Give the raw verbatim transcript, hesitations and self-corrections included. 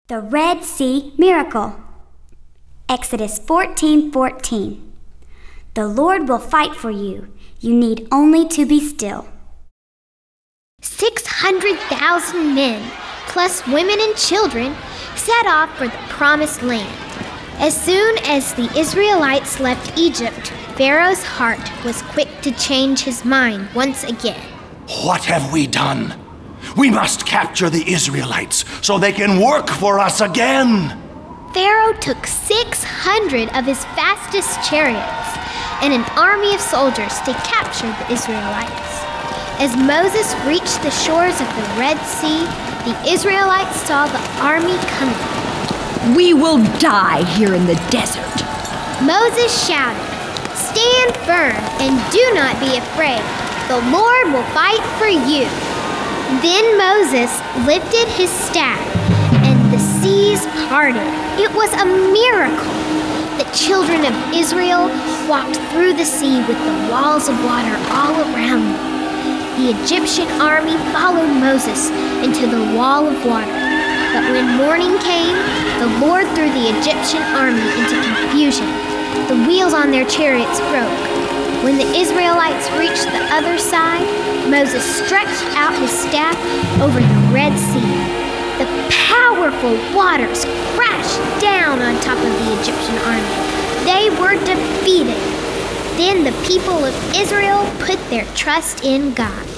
The Red Sea Miracle. Exodus fourteen fourteen. The Lord will fight for you. You need only to be still. Six hundred thousand men, plus women and children, set off for the Promised Land. As soon as the Israelites left Egypt, Pharaoh's heart was quick to change his mind once again. What have we done? We must capture the Israelites so they can work for us again. Pharaoh took six hundred of his fastest chariots and an army of soldiers to capture the Israelites. As Moses reached the shores of the Red Sea, the Israelites saw the army coming. We will die here in the desert. Moses shouted, "Stand firm and do not be afraid. The Lord will fight for you." Then Moses lifted his staff, and the seas parted. It was a miracle. The children of Israel walked through the sea with the walls of water all around them. The Egyptian army followed Moses into the wall of water. But when morning came, the Lord threw the Egyptian army into confusion. The wheels on their chariots broke. When the Israelites reached the other side, Moses stretched out his staff over the Red Sea. The powerful waters crashed down on top of the Egyptian army. They were defeated. Then the people of Israel put their trust in God.